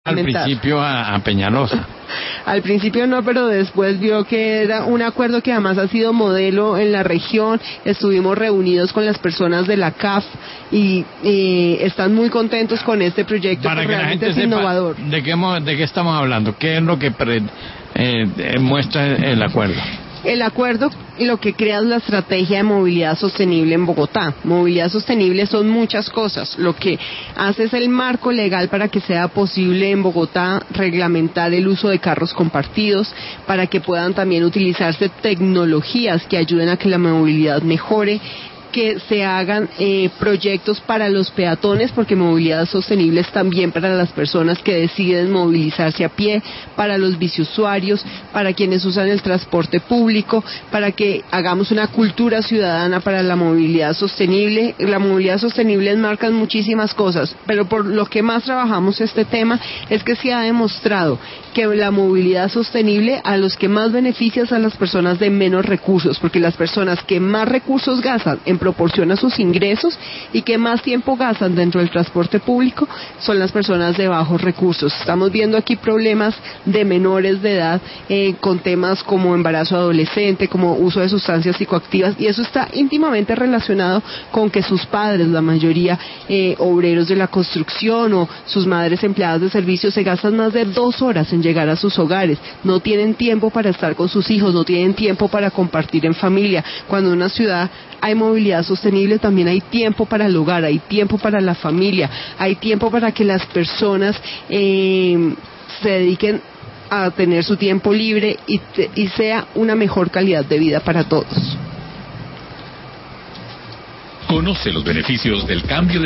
al principio a Peñalosa. Al principio no, pero después vio que era un acuerdo que además ha sido modelo en la región. Estuvimos reunidos con las personas de la CAF y están muy contentos con este proyecto. Para que la gente es sepa innovador. de qué estamos hablando, qué es lo que muestra el acuerdo. El acuerdo lo que crea es la estrategia de movilidad sostenible en Bogotá. Movilidad sostenible son muchas cosas. Lo que hace es el marco legal para que sea posible en Bogotá reglamentar el uso de carros compartidos, para que puedan también utilizarse tecnologías que ayuden a que la movilidad mejore, que se hagan proyectos para los peatones, porque movilidad sostenible es también para las personas que deciden movilizarse a pie, para los biciusuarios, para quienes usan el transporte público, para que hagamos una cultura ciudadana para la movilidad sostenible. La movilidad sostenible enmarca muchísimas cosas, pero por lo que más trabajamos este tema es que se ha demostrado que la movilidad sostenible a los que más beneficia es a las personas de menos recursos, porque las personas que más recursos gastan en proporción a sus ingresos y que más tiempo gastan dentro del transporte público son las personas de bajos recursos. Estamos viendo aquí problemas de menores de edad con temas como embarazo adolescente, como uso de sustancias psicoactivas, y eso está íntimamente relacionado con que sus padres, la mayoría obreros de la construcción o sus madres empleadas de servicios, se gastan más de 2 horas en llegar a sus hogares, no tienen tiempo para estar con sus hijos, no tienen tiempo para compartir en familia. Cuando en una ciudad hay movilidad sostenible, también hay tiempo para el hogar, hay tiempo para la familia, hay tiempo para que las personas se dediquen a tener su tiempo libre y sea una mejor calidad de vida para todos. Conoce los beneficios del cambio de